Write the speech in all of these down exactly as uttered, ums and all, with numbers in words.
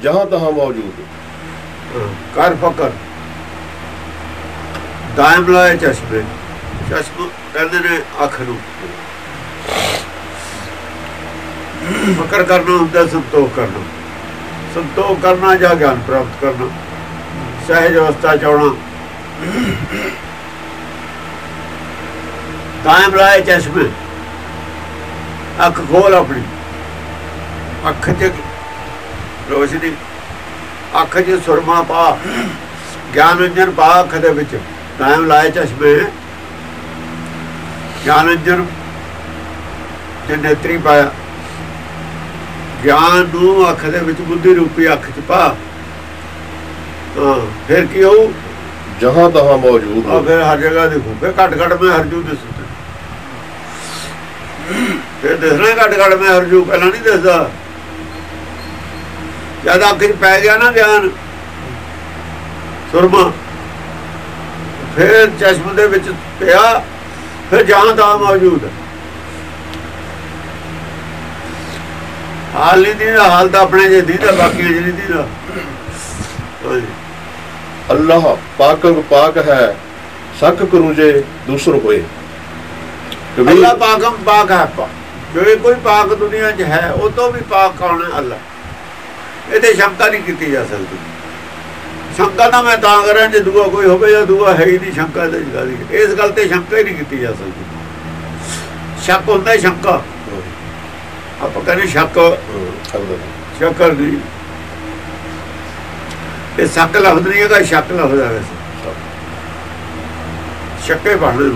जहाँ तहाँ मौजूद। कर फकर दायम लाए चश्मे, चश्म कहते ने अख नूं, फकर करना हुंदा संतोख करना, संतोख करना या ज्ञान प्राप्त करना, सहज अवस्था चाहना। दायम लाए चश्मे, अख खोल अपनी, अख च रोशनी, अख च सुरमा पा, ज्ञान अंजन पा अख दे विच। दायम लाए चश्मे, ज्ञान अंजन च नेत्री पाया, ज्ञान नूं अख दे विच बुद्धि रूपी अख च पा। हाँ फिर की होऊ, जहाँ तहाँ मौजूद। हाँ फिर हर जगह दिखू, फिर घट घट में हरजू दिसू, फिर दिसना घट घट में हरजू, पहला नहीं दिसदा। जद अख च पै गया ना ज्ञान सुरमा, फिर चश्म दे विच पिया, फिर जहाँ तहाँ मौजूद है। हाल नहीं दीदा, हाल तो अपने जे दीदा, बाकी नहीं दीदा। अल्लाह पाकंग पाक है, शक करूं जे दूसर होए। अल्लाह पाकम पाक है, जो कोई पाक दुनिया च है वो तो भी पाक कौन है? अल्लाह। ये शंका नहीं की जा सकती। शंका तो मैं तां करा जो दूआ कोई हो या दूआ है ही नहीं, शंका इस गल ते शंका ही नहीं की जा सकती। शक होता है शंका, आप कहने शक शक नहीं, ये शक लफ्ज नहीं है, शक लफ्ज है। वैसे शक्के पढ़ने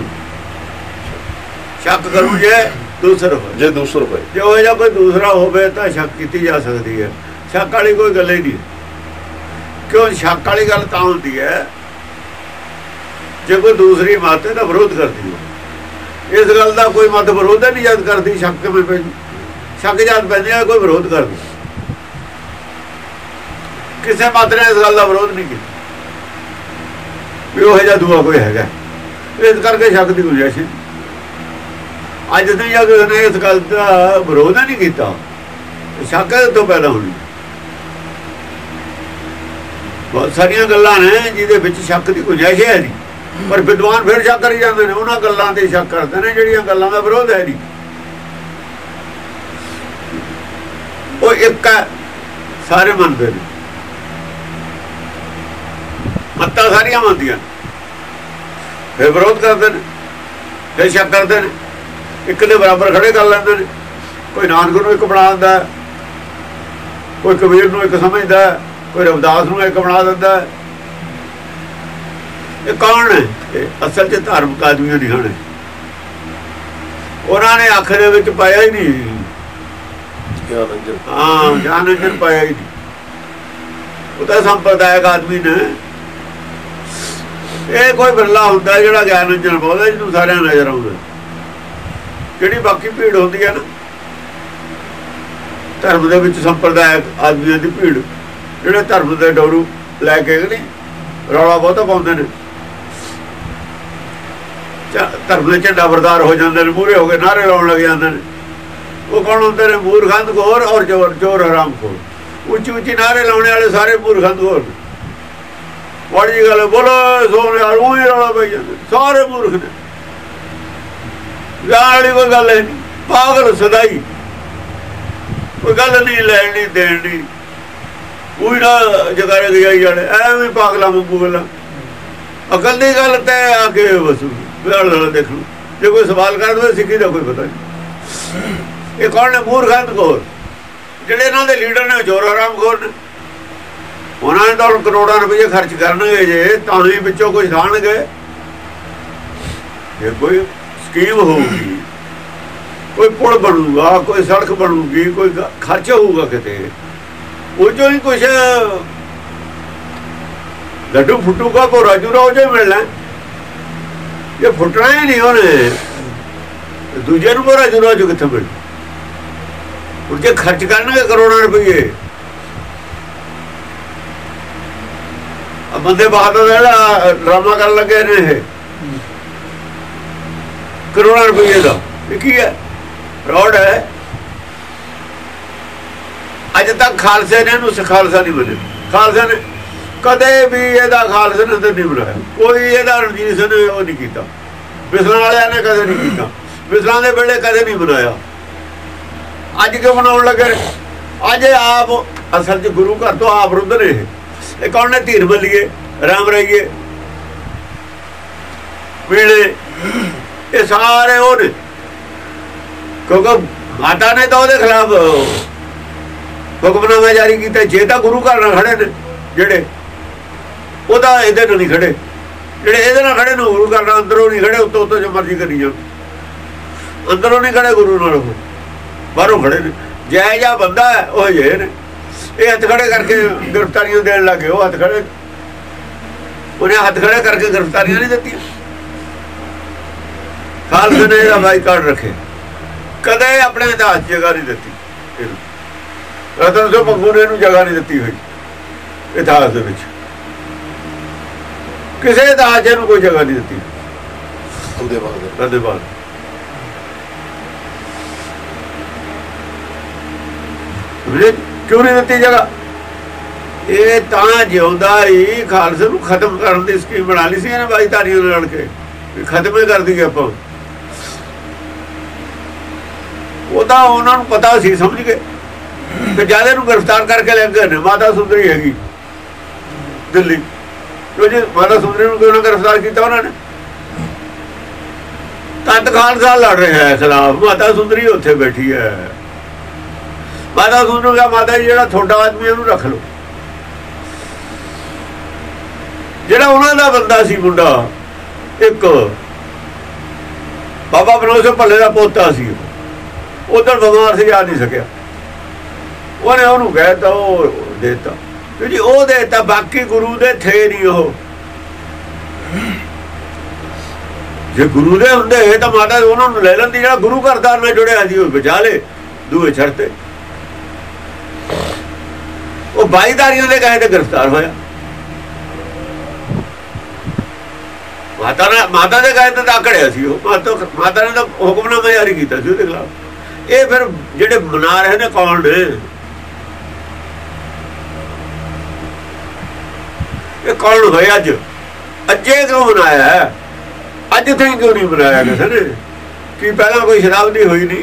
शक करूँ जे दूसर हो, जे दूसर हो, जो है कोई दूसरा होवे तो शक की जा सकती है। शक वाली कोई गल ही नहीं। क्यों शक वाली गल तां होती है जो कोई दूसरी मत का विरोध करती हो। इस गल का कोई मत विरोध नहीं जद करती, शक में पे शक जद पैंदी कोई विरोध करती। किसी मत ने इस गल का विरोध नहीं किया भी वो जा दूआ कोई है, इस करके शक की गुंजाइश नहीं। अज तक या किसी ने इस गल का विरोध नहीं किया, शक तो पैदा होनी। बहुत सारिया गल्लां ने जिहदे विच शक की गुंजाइश है नहीं, पर विद्वान फिर शक करी जाते हैं, उन्होंने गल्लां ते शक करते हैं जिहड़ियां गल्लां दा विरोध है नहीं। वो एक है, सारे मनते हैं, मत्तां सारियां मनदियां, फिर विरोध करते हैं, फिर शक करते हैं, एक दे बराबर खड़े कर लेंदे ने। कोई नानक नूं एक बना दिंदा, कोई कबीर नूं एक समझदा, कोई रविदास नूं एक बना दिंदा। ये कौन है? ये असल च धार्मिक आदमी नहीं होने, उन्होंने अख दे विच पाया ही नहीं। हाँ ज्ञान अंजन पाया ही नहीं, वो तो संप्रदायक आदमी ने। ये कोई बिरला होंदा जिहड़ा ज्ञान अंजन बोलदा, जिन्होंने सारे नजर आउंदा। जिहड़ी बाकी भीड़ होंदी है ना धर्म दे विच, संप्रदायक आदमियों की भीड़, जिहड़े धर्म दे डोरू लैके नहीं रौला बहुता पाउंदे ने, धर्म दे झंडा बरदार हो जाते हैं, मूहरे हो गए नारे लाउण लग जाते हैं। वो कौन होंदे ने? मूर्खंद घोर और चोर चोर हराम खोर। उच्ची उच्ची नारे लाने वाले सारे मूर्खंद घोर। बड़ी जी गल बोलो सोने वाल ही रौला पाई जाते, सारे मूर्ख ने। जान वाली कोई गल है नहीं, पागल सदाई, कोई गल नहीं लैनी देनी, कोई ना जगारे गजाई जाने, एवं पागलों वांगू गल्लां। अकल की गल तय आके बस देख लो, जो कोई सवाल कर दे सिक्खी का कोई पता नहीं। ये कौन ने? मूर्खंद घोर, जिहड़े इन्हां दे लीडर ने चोर हराम खोर ने। उन्होंने तो करोड़ों रुपये खर्च करनगे जे तां ही विचों कुछ खाणगे। ये कोई स्कीम होगी, कोई पुल बनूगा, कोई सड़क बनूगी, कोई खर्च होगा किते, वो जो ही कुछ लड्डू फुटूगा भोरा चूरा वो जो ही मिलना। ये फुटना ही नहीं उन्हें, दूजे नूं भोरा चूरा जो कित्थे मिल। उनके खर्च करनगे करोड़ों रुपये। अब बंदे बहादुर ड्रामा कर लगे ने करोड़ों रुपये का, की है फ्रॉड है। ਅੱਜ ਤੱਕ ਖਾਲਸੇ ਨੇ ਇਹਨੂੰ ਖਾਲਸਾ ਨਹੀਂ ਬਣੇ। ਖਾਲਸੇ ਨੇ ਕਦੇ ਵੀ ਇਹਦਾ ਖਾਲਸੇ ਨੇ ਨਹੀਂ ਬਣਾਇਆ, ਕੋਈ ਇਹਦਾ ਰਣਜੀਤ ਸਿੰਘ ਨੇ ਉਹ ਨਹੀਂ ਕੀਤਾ, ਬਿਸਲਾਂ ਵਾਲਿਆਂ ਨੇ ਕਦੇ ਨਹੀਂ ਕੀਤਾ, ਬਿਸਲਾਂ ਦੇ ਵੇਲੇ ਕਦੇ ਨਹੀਂ ਬਣਾਇਆ। ਅੱਜ ਕਿਉਂ ਬਣਾਉਣ ਲੱਗੇ? ਅੱਜ ਆਪ ਅਸਲ 'ਚ ਗੁਰੂ ਘਰ ਤੋਂ ਆਪ ਰੁੱਧ ਨੇ। ਇਹ ਕੌਣ ਨੇ? ਧੀਰ ਮੱਲੀਏ, ਰਾਮ ਰਾਈਏ, ਵੇਲੇ, ਇਹ ਸਾਰੇ ਉਹ ਨੇ। ਕਿਉਂਕਿ ਮਾਤਾ ਨੇ ਤਾਂ ਉਹਦੇ ਖਿਲਾਫ ਹੁਕਮਨਾਮਾ ਜਾਰੀ ਕੀਤਾ। ਜੇ ਤਾਂ ਗੁਰੂ ਘਰ ਨਾਲ ਖੜੇ ਨੇ ਜਿਹੜੇ, ਉਹਦਾ ਇਹਦੇ ਨਾਲ ਨਹੀਂ ਖੜੇ। ਜਿਹੜੇ ਇਹਦੇ ਨਾਲ ਖੜੇ ਨੇ ਗੁਰੂ ਘਰ ਨਾਲ ਅੰਦਰੋਂ ਨਹੀਂ ਖੜੇ, ਉੱਤੋਂ ਉੱਤੋਂ ਜੋ ਮਰਜ਼ੀ ਕਰੀ ਜਾਓ, ਅੰਦਰੋਂ ਨਹੀਂ ਖੜੇ ਗੁਰੂ ਨਾਲ, ਉਹ ਬਾਹਰੋਂ ਖੜੇ ਨੇ। ਜੈ ਜਿਹਾ ਬੰਦਾ ਹੈ ਉਹ ਜੇ ਨੇ। ਇਹ ਹੱਥ ਖੜੇ ਕਰਕੇ ਗ੍ਰਿਫਤਾਰੀਆਂ ਦੇਣ ਲੱਗੇ। ਉਹ ਹੱਥ ਖੜੇ, ਉਹਨੇ ਹੱਥ ਖੜੇ ਕਰਕੇ ਗ੍ਰਿਫਤਾਰੀਆਂ ਨਹੀਂ ਦਿੱਤੀਆਂ। ਖਾਲਸੇ ਨੇ ਇਹਦਾ ਬਾਈਕਾਟ ਰੱਖੇ, ਕਦੇ ਆਪਣੇ ਇਤਿਹਾਸ 'ਚ ਜਗ੍ਹਾ ਨਹੀਂ ਦਿੱਤੀ। ਰਤਨ ਸਿੰਘ ਭੰਗੂ ਨੇ ਇਹਨੂੰ ਜਗ੍ਹਾ ਨਹੀਂ ਦਿੱਤੀ ਹੋਈ ਇਤਿਹਾਸ ਦੇ ਵਿੱਚ, ਕਿਸੇ ਇਤਿਹਾਸ 'ਚ ਇਹਨੂੰ ਕੋਈ ਜਗ੍ਹਾ ਨਹੀਂ ਦਿੱਤੀ। ਉਹਦੇ ਬਾਅਦ ਉਹਦੇ ਬਾਅਦ ਕਿਉਂ ਨਹੀਂ ਦਿੱਤੀ ਜਗ੍ਹਾ? ਇਹ ਤਾਂ ਜਿਉਂਦਾ ਹੀ ਖਾਲਸੇ ਨੂੰ ਖਤਮ ਕਰਨ ਦੀ ਸਕੀਮ ਬਣਾ ਲਈ ਸੀ ਇਹਨੇ ਬਾਈਧਾਰੀਆਂ ਨਾਲ ਕੇ, ਖਤਮ ਹੀ ਕਰ ਦਈਏ ਆਪਾਂ। ਉਹਦਾ ਉਹਨਾਂ ਨੂੰ ਪਤਾ ਸੀ, ਸਮਝ ਗਏ। ਤੇ ਜਿਆਦਾ ਨੂੰ ਗ੍ਰਿਫਤਾਰ ਕਰਕੇ ਲੈ ਗਏ ਨੇ। ਮਾਤਾ ਸੁੰਦਰੀ ਹੈਗੀ ਦਿੱਲੀ, ਕਿਉਂ ਜੀ ਮਾਤਾ ਸੁੰਦਰੀ ਨੂੰ ਕਿਉਂ ਨਾ ਗ੍ਰਿਫਤਾਰ ਕੀਤਾ ਉਹਨਾਂ ਨੇ? ਤਦ ਖਾਲਸਾ ਲੜ ਰਿਹਾ ਹੈ ਖਿਲਾਫ, ਮਾਤਾ ਸੁੰਦਰੀ ਉੱਥੇ ਬੈਠੀ ਹੈ। ਮਾਤਾ ਸੁੰਦਰੀ ਦਾ ਮਾਤਾ ਜੀ ਜਿਹੜਾ ਤੁਹਾਡਾ ਆਦਮੀ ਉਹਨੂੰ ਰੱਖ ਲਓ। ਜਿਹੜਾ ਉਹਨਾਂ ਦਾ ਬੰਦਾ ਸੀ ਮੁੰਡਾ, ਇੱਕ ਬਾਬਾ ਬਨੋਦ ਸਿੰਘ ਭੱਲੇ ਦਾ ਪੋਤਾ ਸੀ, ਉਧਰ ਬਿਮਾਰ ਸੀ, ਆ ਨਹੀਂ ਸਕਿਆ। ਉਹਨੇ ਉਹਨੂੰ ਕਹਿ ਤਾ, ਉਹ ਦੇਤਾ ਜੀ, ਉਹ ਦੇਤਾ। ਬਾਕੀ ਗੁਰੂ ਦੇ ਥੇ ਨਹੀਂ ਉਹ। ਜੇ ਗੁਰੂ ਦੇ ਹੁੰਦੇ ਤਾਂ ਮਾਤਾ ਉਹਨਾਂ ਨੂੰ ਲੈ ਲੈਂਦੀ। ਜਿਹੜਾ ਗੁਰੂ ਘਰਦਾਰ ਨਾਲ ਜੁੜਿਆ ਸੀ ਉਹ ਬਚਾ ਲੇ, ਦੂਏ ਛੱਡਤੇ। ਉਹ ਬਾਈਦਾਰੀਆਂ ਦੇ ਕਹੇ ਤੇ ਗ੍ਰਿਫਤਾਰ ਹੋਇਆ। ਮਾਤਾ ਨੇ ਮਾਤਾ ਦੇ ਕਹੇ ਤੇ ਤਾਂ ਆਕੜਿਆ ਸੀ ਉਹ। ਮਾਤਾ ਮਾਤਾ ਨੇ ਤਾਂ ਹੁਕਮਨਾਮਾ ਜਾਰੀ ਕੀਤਾ ਸੀ ਉਹਦੇ ਖਿਲਾਫ। ਇਹ ਫਿਰ ਜਿਹੜੇ ਮਨਾ ਰਹੇ ਨੇ ਕੌਣ ਨੇ? ਇਹ ਕੌਣ ਹੋਏ? ਅੱਜ ਅੱਜੇ ਕਿਉਂ ਮਨਾਇਆ? ਅੱਜ ਤਾਈਂ ਕਿਉਂ ਨਹੀਂ ਮਨਾਇਆ ਕਿਸੇ ਨੇ? ਕੀ ਪਹਿਲਾਂ ਕੋਈ ਸ਼ਰਾਬਦੀ ਹੋਈ ਨਹੀਂ?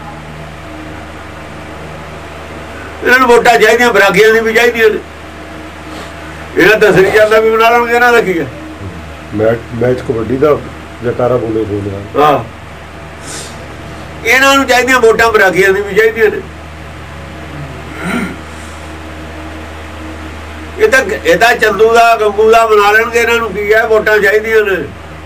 ਇਹਨਾਂ ਨੂੰ ਵੋਟਾਂ ਚਾਹੀਦੀਆਂ, ਬਰਾਕੀਆਂ ਦੀ ਵੀ ਚਾਹੀਦੀਆਂ ਨੇ। ਇਹਨਾਂ ਦਸਰੀ ਜਾਂਦਾ ਵੀ ਬਣਾ ਲੈਣਗੇ। ਇਹਨਾਂ ਦਾ ਕੀ ਹੈ? ਮੈਚ ਮੈਚ ਕਬੱਡੀ ਦਾ ਜਕਾਰਾ ਬੋਲੇ ਬੋਲਿਆ। ਹਾਂ, ਇਹਨਾਂ ਨੂੰ ਚਾਹੀਦੀਆਂ ਵੋਟਾਂ, ਬਰਾਕੀਆਂ ਦੀ ਵੀ ਚਾਹੀਦੀਆਂ ਨੇ। ਇਹ ਤਾਂ ਇਹ ਤਾਂ ਚੰਦੂ ਦਾ ਗੰਗੂ ਦਾ ਬਣਾ ਲੈਣਗੇ। ਇਹਨਾਂ ਨੂੰ ਕੀ ਹੈ? ਵੋਟਾਂ ਚਾਹੀਦੀਆਂ ਨੇ।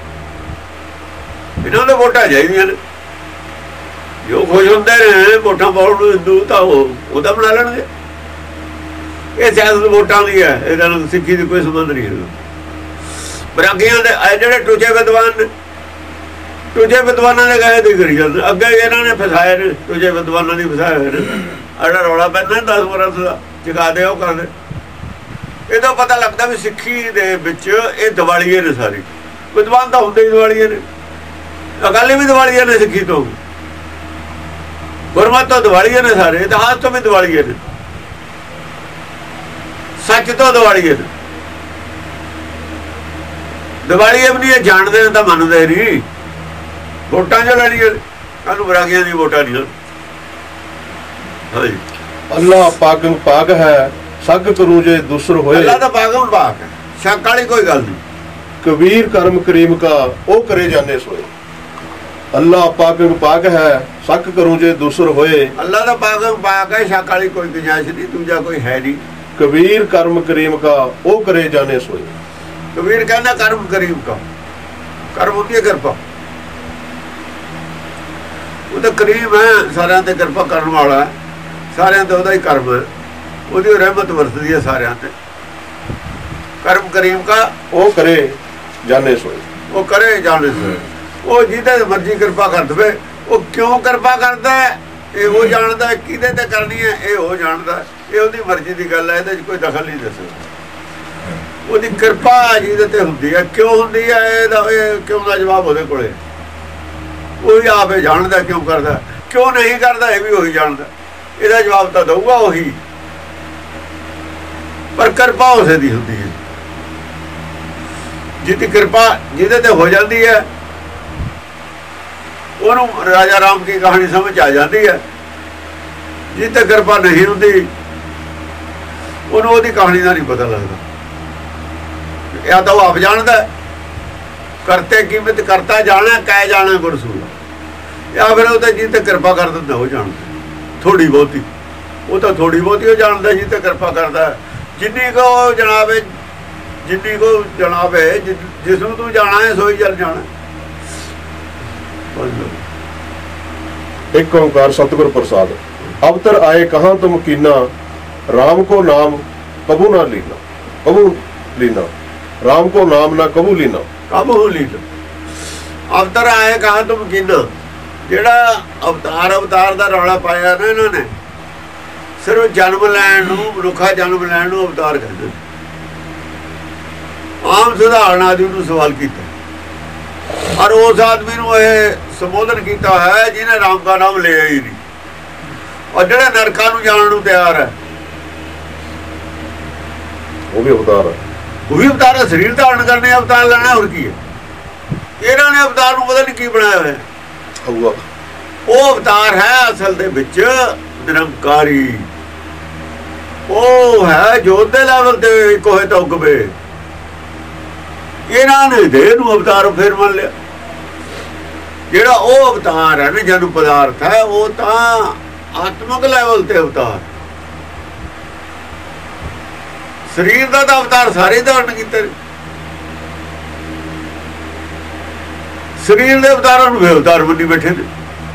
ਇਹਨਾਂ ਦੇ ਵੋਟਾਂ ਚਾਹੀਦੀਆਂ ਨੇ। ਜੋ ਖੁਸ਼ ਹੁੰਦੇ ਨੇ ਵੋਟਾਂ ਪਾਉਣ ਨੂੰ ਹਿੰਦੂ, ਤਾਂ ਉਹ ਉਹਦਾ ਬਣਾ ਲੈਣਗੇ। ਇਹ ਸਿਆਸਤ ਵੋਟਾਂ ਦੀ ਹੈ, ਇਹਦਾ ਨਾਲ ਸਿੱਖੀ ਦੀ ਕੋਈ ਸੰਬੰਧ ਨਹੀਂ ਹੈ। ਬਰਾਕੀਆਂ ਦੇ ਜਿਹੜੇ ਟੁੱਚੇ ਵਿਦਵਾਨ ਨੇ, ਟੁੱਚੇ ਵਿਦਵਾਨਾਂ ਦੇ ਕਹੇ ਤੇ ਕਰੀ ਜਾਂਦੇ। ਅੱਗੇ ਇਹਨਾਂ ਨੇ ਫਸਾਏ ਨੇ, ਟੁੱਚੇ ਵਿਦਵਾਨਾਂ ਦੀ ਫਸਾਏ ਹੋਏ ਨੇ। ਅੜਾ ਰੌਲਾ ਪੈਂਦਾ ਦਸ ਵਰ੍ਹਾਂ ਦਾ ਚੁਕਾ ਦੇ, ਉਹ ਕਰਦੇ। ਇਹਦਾ ਪਤਾ ਲੱਗਦਾ ਵੀ ਸਿੱਖੀ ਦੇ ਵਿੱਚ ਇਹ ਦਿਵਾਲੀਏ ਨੇ ਸਾਰੇ। ਵਿਦਵਾਨ ਤਾਂ ਹੁੰਦੇ ਹੀ ਦਿਵਾਲੀਏ ਨੇ। ਅਕਾਲੀ ਵੀ ਦਿਵਾਲੀਏ ਨੇ, ਸਿੱਖੀ ਤੋਂ, ਗੁਰਮਤਿ ਤੋਂ ਦਿਵਾਲੀਏ ਨੇ ਸਾਰੇ। ਇਤਿਹਾਸ ਤੋਂ ਵੀ ਦਿਵਾਲੀਏ ਨੇ, ਸੱਚ ਤੋਂ ਦਿਵਾਲੀਏ ਨੇ। ਦਿਵਾਲੀਏ ਵੀ ਨਹੀਂ ਜਾਣਦੇ ਨੇ ਤਾਂ ਮੰਨਦੇ ਨਹੀਂ। ਵੋਟਾਂ ਜੋ ਲੈਣੀਆਂ ਸਾਨੂੰ ਬਰਾਕੀਆਂ ਦੀ ਵੋਟਾਂ ਨਹੀਂ। ਹਾਂਜੀ, ਅੱਲਾ ਪਾਕਮ ਪਾਕ ਹੈ, ਸ਼ੱਕ ਕਰੂ ਜੇ ਦੂਸਰ ਹੋਏ। ਅੱਲਾ ਤਾਂ ਪਾਕਮ ਪਾਕ ਹੈ, ਸ਼ੱਕ ਵਾਲੀ ਕੋਈ ਗੱਲ ਨਹੀਂ। ਕਬੀਰ ਕਰਮ ਕਰੀਮ ਕਾ ਉਹ ਕਰੇ ਜਾਣੇ ਸੋਏ। ਅੱਲਾ ਪਾਕਮ ਪਾਕ ਹੈ, ਸ਼ੱਕ ਕਰੂ ਜੇ ਦੂਸਰ ਹੋਏ। ਅੱਲਾ ਦਾ ਪਾਕਮ ਪਾਕ ਹੈ, ਸ਼ੱਕ ਵਾਲੀ ਕੋਈ ਗੁੰਜਾਇਸ਼ ਨਹੀਂ, ਦੂਜਾ ਕੋਈ ਹੈ ਨਹੀਂ। ਕਬੀਰ ਕਰਮ ਕਰੀਮ ਕਾ ਉਹ ਕਰੇ ਜਾਣੇ ਸੋਏ। ਕਬੀਰ ਕਹਿੰਦਾ ਕਰਮ ਕਰੀਮ ਕਾ, ਕਰਮ ਹੁੰਦੀ ਹੈ ਕਿਰਪਾ। ਉਹ ਤਾਂ ਕਰੀਮ ਹੈ, ਸਾਰਿਆਂ ਤੇ ਕਿਰਪਾ ਕਰਨ ਵਾਲਾ ਹੈ। ਸਾਰਿਆਂ ਤੇ ਉਹਦਾ ਹੀ ਕਰਮ ਹੈ, ਉਹਦੀ ਰਹਿਮਤ ਵਰਤਦੀ ਹੈ ਸਾਰਿਆਂ ਤੇ। ਕਰਮ ਕਰੀਮ ਕਾ ਉਹ ਕਰੇ ਜਾਣੇ ਸੋਏ। ਉਹ ਕਰੇ ਜਾਣੇ ਸੋਏ। ਉਹ ਜਿਹਦੇ ਮਰਜ਼ੀ ਕਿਰਪਾ ਕਰ ਦੇਵੇ। ਉਹ ਕਿਉਂ ਕਿਰਪਾ ਕਰਦਾ ਹੈ ਇਹ ਉਹ ਜਾਣਦਾ, ਕਿਹਦੇ ਤੇ ਕਰਨੀ ਹੈ ਇਹ ਉਹ ਜਾਣਦਾ। ਇਹ ਉਹਦੀ ਮਰਜ਼ੀ ਦੀ ਗੱਲ ਹੈ, ਇਹਦੇ 'ਚ ਕੋਈ ਦਖਲ ਨਹੀਂ ਦੱਸਦਾ। ਉਹਦੀ ਕਿਰਪਾ ਜਿਹਦੇ ਤੇ ਹੁੰਦੀ ਹੈ, ਕਿਉਂ ਹੁੰਦੀ ਹੈ ਇਹਦਾ ਇਹ ਕਿਉਂ ਦਾ ਜਵਾਬ ਉਹਦੇ ਕੋਲੇ। ਉਹੀ ਆਪੇ ਜਾਣਦਾ ਕਿਉਂ ਕਰਦਾ, ਕਿਉਂ ਨਹੀਂ ਕਰਦਾ ਇਹ ਵੀ ਉਹੀ ਜਾਣਦਾ। ਇਹਦਾ ਜਵਾਬ ਤਾਂ ਦਊਗਾ ਉਹੀ। ਪਰ ਕਿਰਪਾ ਉਸੇ ਦੀ ਹੁੰਦੀ ਹੈ ਜਿਹਦੀ ਕਿਰਪਾ ਜਿਹਦੇ ਤੇ ਹੋ ਜਾਂਦੀ ਹੈ ਉਹਨੂੰ ਰਾਜਾ ਰਾਮ ਦੀ ਕਹਾਣੀ ਸਮਝ ਆ ਜਾਂਦੀ ਹੈ। ਜਿੱਥੇ ਕਿਰਪਾ ਨਹੀਂ ਹੁੰਦੀ ਉਹਨੂੰ ਉਹਦੀ ਕਹਾਣੀ ਦਾ ਨਹੀਂ ਪਤਾ ਲੱਗਦਾ। ਜਾਂ ਤਾਂ ਉਹ ਆਪ ਜਾਣਦਾ ਕਰਤੇ ਕੀਮਤ ਕਰਤਾ ਜਾਣਾ ਕਹਿ ਜਾਣਾ ਗੁਰਸੂਲ, ਜਾਂ ਫਿਰ ਉਹ ਤਾਂ ਜਿੱਥੇ ਕਿਰਪਾ ਕਰ ਦਿੰਦਾ ਉਹ ਜਾਣਦਾ ਥੋੜੀ ਬਹੁਤੀ, ਉਹ ਤਾਂ ਥੋੜੀ ਬਹੁਤੀ ਉਹ ਜਾਣਦਾ ਜਿੱਥੇ ਕਿਰਪਾ ਕਰਦਾ। ਜਿੰਨੀ ਕੋ ਜਨਾਬੇ ਜਿੰਨੀ ਕੋ ਜਨਾਬੇ ਜਿਸ ਨੂੰ ਤੂੰ ਜਾਣਾ ਹੈ ਸੋਈ ਜਲ ਜਾਣਾ। एक ओंकार सतगुर प्रसाद। अवतर आए कहाँ तुम कीना, राम को नाम कबू ना लीना, कबू लीना, राम को नाम ना कबू लीना, कबू लीना। अवतर आए कहाँ तुम कीना, जेड़ा अवतार अवतार दा रौला पाया ना इन्हों ने, सिर्फ जन्म लैन नूं मनुखा जन्म लैन नूं अवतार कहते। आम सुधारण आदमी नूं सवाल किया और उस आदमी नूं यह संबोधन किया है जिन्हें राम का नाम लिया ही नहीं, और जिहड़ा नरकां नूं जाण नूं तैयार है वो भी अवतार है, वो भी अवतार है। शरीर धारण करने अवतार लेना और की है। इन्हां ने अवतार नूं पता नहीं की बनाया होया, वो अवतार है असल दे विच निरंकारी, वो है जोत दे लैवल ते इक होए तां उगवे। इन्हां ने देह नूं अवतार फिर मान लिया। ਜਿਹੜਾ ਉਹ अवतार है ना जन पदार्थ है वो तो आत्मक लैवल ते अवतार, शरीर का तो अवतार सारे धारण किए। शरीर के अवतारों में अवतार बनी बैठे ने।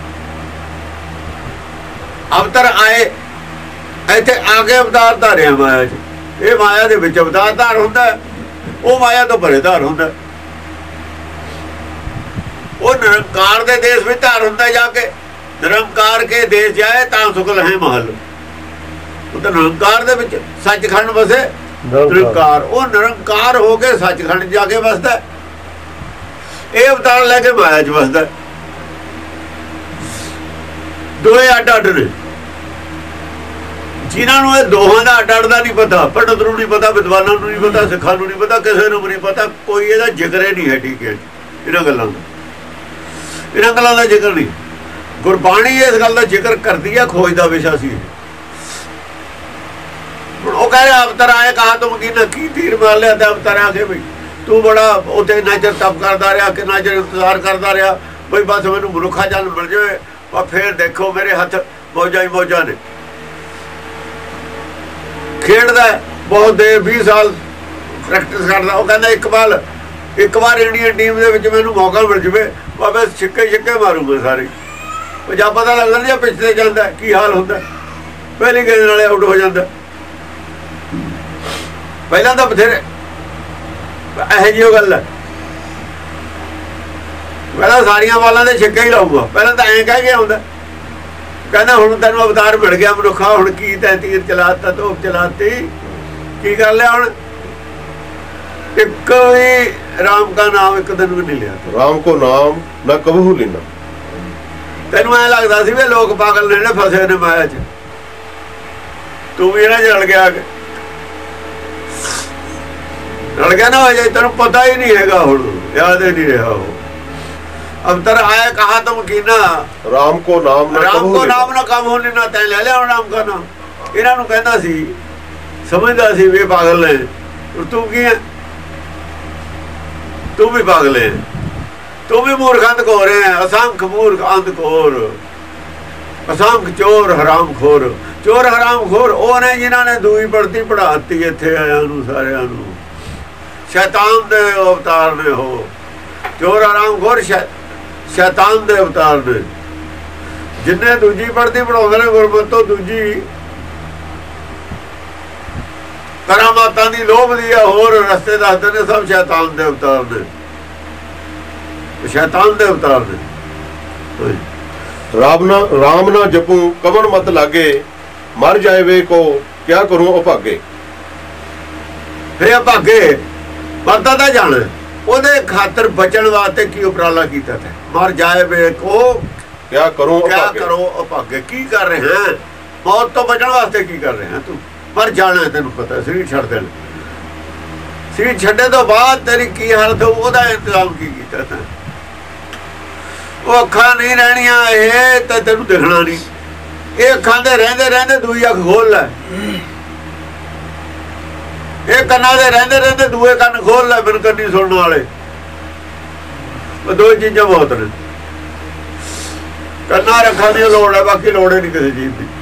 अवतार आए इत्थे आके अवतार धारिया माया च, ये माया दे विच अवतार धार हुंदा, वो माया तो परे धार हुंदा। वो निरंकार के देश में धार होंगे जाके, निरंकार के देश जाए ता सुखल है महल। वो तो निरंकार दे विच सचखंड बसे निरंकार, वो निरंकार हो के सचखंड जाके बसदा। ये अवतार लेके माया च बसदा। दोए अड अड ने, जिन्होंने ये दोहां दा अड अड दा नहीं पता, पंडित नूं नहीं पता, विद्वानां नूं नहीं पता, सिखां नूं नहीं पता, किसी नूं नहीं पता, कोई इहदा जिक्र ही नहीं है। ठीक है इन्हां गल्लां दा, इन्हां गल्लां दा जिक्र नहीं। गुरबाणी इस गल का जिक्र करती है, खोज का विषय सी। वो कह रहे अवतार आए कहा तुम की ना की तीर मार लिया था अवतार आके भाई तू बड़ा उत्थे इन्ना चिर तप करता रहा, कितना चिर इंतजार करता रहा बई बस मैनू मनुखा जन्म मिल जाए, और फिर देखो मेरे हथ मौजा ही मौजा ने। खेडदा बहुत देर बीस साल प्रैक्टिस करता, वो कहता एक बार एक बार इंडियन टीम के विच मैनू मौका मिल जाए मैं छिक्के छिक्के मारूंगा सारे। जब पता लगता नहीं पिछले जाता की हाल होंगे, पहली गेंद नाले आउट हो जाता। पहला तो बथेरे यह जी गल है, पहला सारिया बालों के छिक्के ही लाऊंगा। पहला तो ऐं कह के आउंदा, कहना हुण तैनूं अवतार मिल गया मनुखा, हुण की तैं तीर चलाता तोप चलाती की कर लिया। हुण एक भी राम का नाम एक दिन भी नहीं लिया, राम को नाम ना कबहू लेना। तेनू ऐ लगता सी वे लोग पागल ने फसे ने माया च, तू भी इन्हां च रल गया के रल गया ना हो जाए, तेनू पता ही नहीं हैगा, हुण याद ही नहीं रहा। हो अवतार आया कहा तुम कीना, राम को नाम ना राम को नाम ना कबहू लेना। तैं ले लिया राम का नाम। इन्हां नूं कहंदा सी, समझदा सी वे पागल ने, तू की है, तू भी पागल है, तू भी मूर्ख अंधकोर है। असंख्य मूर्ख अंधकोर, असंख्य चोर हराम खोर। चोर हराम खोर वो ने जिन्होंने दूई पढ़ती पढ़ाती इत्थे आया सारिया नूं, शैतान दे अवतार ने। हो चोर हराम खोर शैतान दे अवतार ने, जिन्हें दूजी पढ़ती पढ़ाते ने गुरमत तो दूजी करामातां दी लोभ दी है, होर रस्ते दसदे ने, सब शैतान दे अवतार ने, शैतान दे अवतार ने। राम ना राम ना जपूं कवन मत लागे, मर जाए वे को क्या करूं अभागे। फिर अभागे मरदा तां जाना, ओदे खातर बचन वास्ते की उपराला कीता था। मर जाए वे को क्या करूं क्या अभागे। करो अभागे, की कर रहे हैं, मौत तो बचन वास्ते की कर रहे हैं तू। ਪਰ ਜਾਣਾ ਤੈਨੂੰ ਪਤਾ ਸਰੀਰ ਛੱਡ ਦੇਣ। ਸਰੀਰ ਛੱਡੇ ਤੋਂ ਬਾਅਦ ਤੇਰੀ ਕੀ ਹਾਲਤ ਹੋਊ ਉਹਦਾ ਇੰਤਜ਼ਾਮ ਕੀ ਕੀਤਾ ਤੈਂ? ਉਹ ਅੱਖਾਂ ਨਹੀਂ ਰਹਿਣੀਆਂ ਇਹ ਤਾਂ ਤੈਨੂੰ ਦਿਖਣਾ ਨਹੀਂ। ਇਹ ਅੱਖਾਂ ਦੇ ਰਹਿੰਦੇ ਰਹਿੰਦੇ ਦੂਈ ਅੱਖ ਖੋਲ ਲੈ। ਇਹ ਕੰਨਾਂ ਦੇ ਰਹਿੰਦੇ ਰਹਿੰਦੇ ਦੂਏ ਕੰਨ ਖੋਲ ਲੈ। ਬਿਨ ਕੰਨੀ ਸੁਣਨ ਵਾਲੇ ਉਹ ਦੋ ਚੀਜ਼ਾਂ ਬਹੁਤ ਨੇ। ਕੰਨਾਂ ਰੱਖਾਂ ਦੀ ਲੋੜ ਹੈ, ਬਾਕੀ ਲੋੜ ਹੀ ਨਹੀਂ ਕਿਸੇ ਚੀਜ਼ ਦੀ।